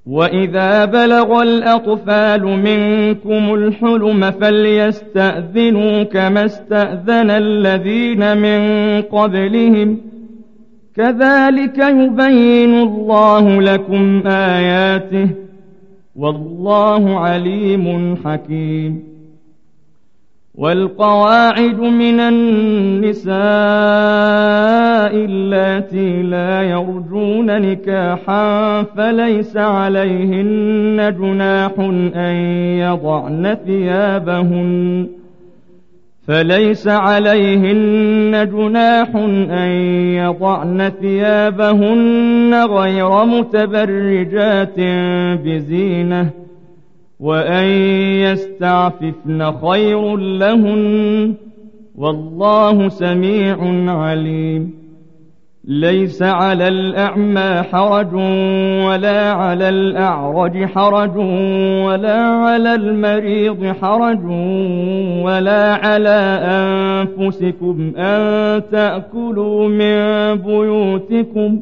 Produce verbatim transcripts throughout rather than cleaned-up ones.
وإذا بلغ الأطفال منكم الحلم فليستأذنوا كما استأذن الذين من قبلهم كذلك يبين الله لكم آياته والله عليم حكيم. والقواعد من النساء اللاتي لا يرجون نكاحا فليس عليهن جناح أن يضعن ثيابهن فليس عليهن جناح أن يضعن ثيابهن غير متبرجات بزينة وأن يستعففن خير لهن والله سميع عليم. ليس على الأعمى حرج ولا على الأعرج حرج ولا على المريض حرج ولا على أنفسكم أن تأكلوا من بيوتكم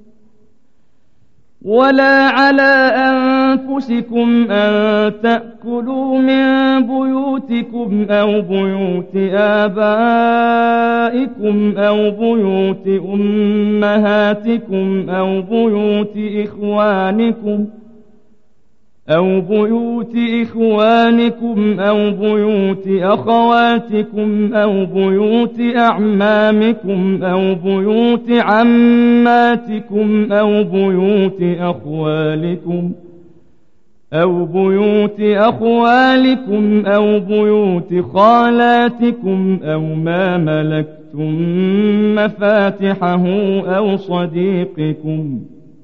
ولا على أنفسكم أن تأكلوا من بيوتكم أو بيوت آبائكم أو بيوت أمهاتكم أو بيوت إخوانكم أو بيوت إخوانكم أو بيوت أخواتكم أو بيوت أعمامكم أو بيوت عماتكم أو بيوت أخوالكم أو بيوت أخوالكم أو بيوت خالاتكم أو ما ملكتم مفاتحه أو صديقكم.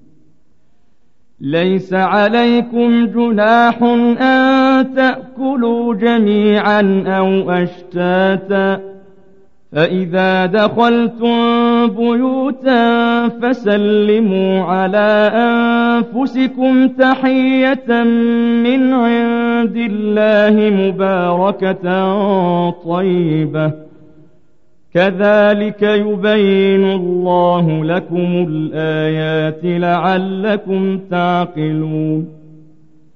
ليس عليكم جناح أن تأكلوا جميعا أو أشتاتا فإذا دخلتم بيوتا فسلموا على أنفسكم تحية من عند الله مباركة طيبة كذلك يبين الله لكم الآيات لعلكم تعقلون.